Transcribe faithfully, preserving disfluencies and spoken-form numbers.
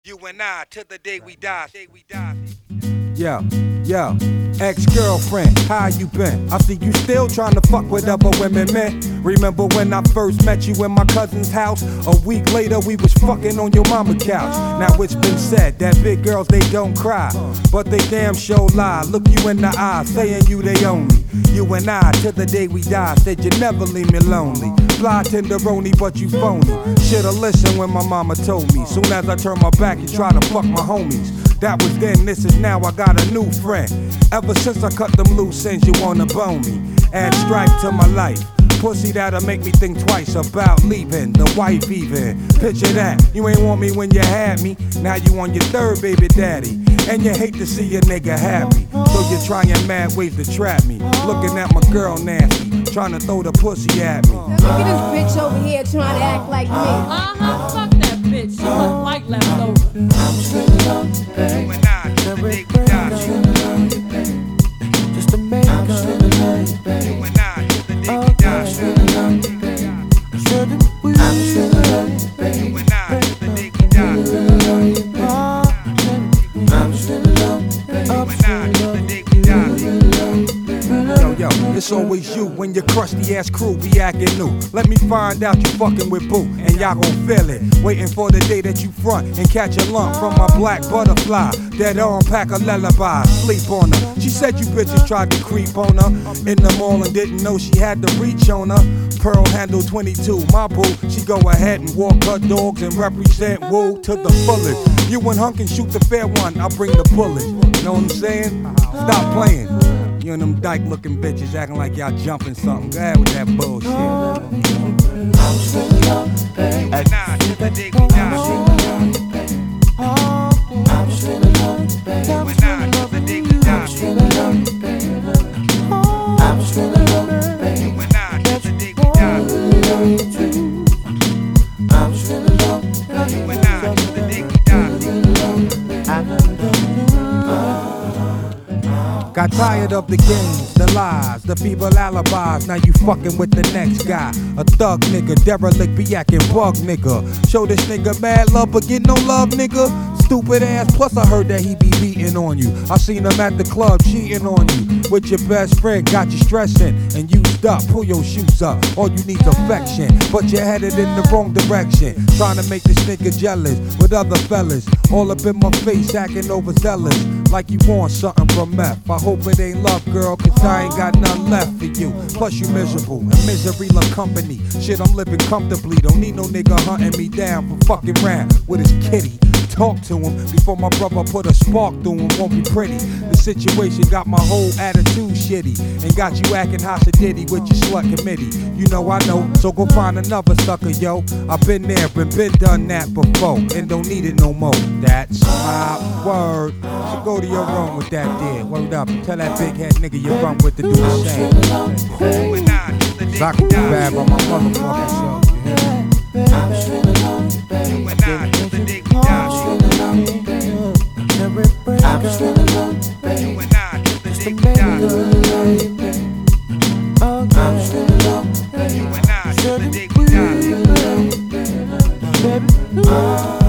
You and I, till the day we die. Day we die. Yo, yo, ex-girlfriend, how you been? I see you still trying to fuck with other women, man. Remember when I first met you in my cousin's house? A week later we was fucking on your mama couch. Now it's been said that big girls, they don't cry, but they damn sure lie. Look you in the eye, saying you they own me. You and I, till the day we die, said you never leave me lonely. Fly tenderoni, but you phony. Shoulda listened when my mama told me. Soon as I turn my back, you try to fuck my homies. That was then, this is now, I got a new friend. Ever since I cut them loose ends, you wanna bone me. Add stripe to my life. Pussy that'll make me think twice about leaving, the wife even. Picture that, you ain't want me when you had me. Now you on your third baby daddy. And you hate to see a nigga happy. So you're trying mad ways to trap me. Looking at my girl nasty, trying to throw the pussy at me. Look at this bitch over here trying to act like me. Uh-huh, fuck that bitch. She look like leftover. You and I, till the day we die. Just to make You and I, till the day we die. shouldn't we? You and I, till the day we die. You and I, till the day we die. Yo, yo, it's always you when your crusty ass crew be acting new. Let me find out you fucking with Boo, and y'all gon' feel it. Waiting for the day that you front and catch a lump from my black butterfly. That arm pack a lullaby, sleep on her. She said you bitches tried to creep on her in the mall and didn't know she had the reach on her. Pearl handle twenty-two, my boo. She go ahead and walk her dogs and represent Woo to the fullest. You and Hunk can shoot the fair one, I'll bring the bullets. You know what I'm saying? Stop playing. You and them dyke looking bitches acting like y'all jumping something. Go ahead with that bullshit. You and I, till the day we die. You and I, till the day we die. You and I, till the day we die. You and I, till the day we die. Got tired of the games, the lies, the feeble alibis. Now you fucking with the next guy. A thug nigga, derelict, be acting bug nigga. Show this nigga mad love, but get no love, nigga. Stupid ass, plus I heard that he be beating on you. I seen him at the club cheating on you. With your best friend, got you stressing and used up. Pull your shoes up, all you need's affection. But you're headed in the wrong direction. Trying to make this nigga jealous with other fellas. All up in my face, acting overzealous. Like you want something from meth. I hope it ain't love, girl, cause I ain't got none left for you. Plus you miserable, and misery love company. Shit, I'm living comfortably. Don't need no nigga hunting me down for fucking round with his kitty. Talk to him before my brother put a spark through him. Won't be pretty. The situation got my whole attitude shitty and got you acting hossa-diddy with your slut committee. You know I know, so go find another sucker, yo. I've been there and been done that before and don't need it no more. That's my word. So go to your room with that there. Word up and tell that big head nigga you run with to do the same. You and I, till the day So I we can be die. bad by my motherfucking self. You hear me? You and I, till the day we die. You and I, till the day we die. You and I, till the day we die. Baby.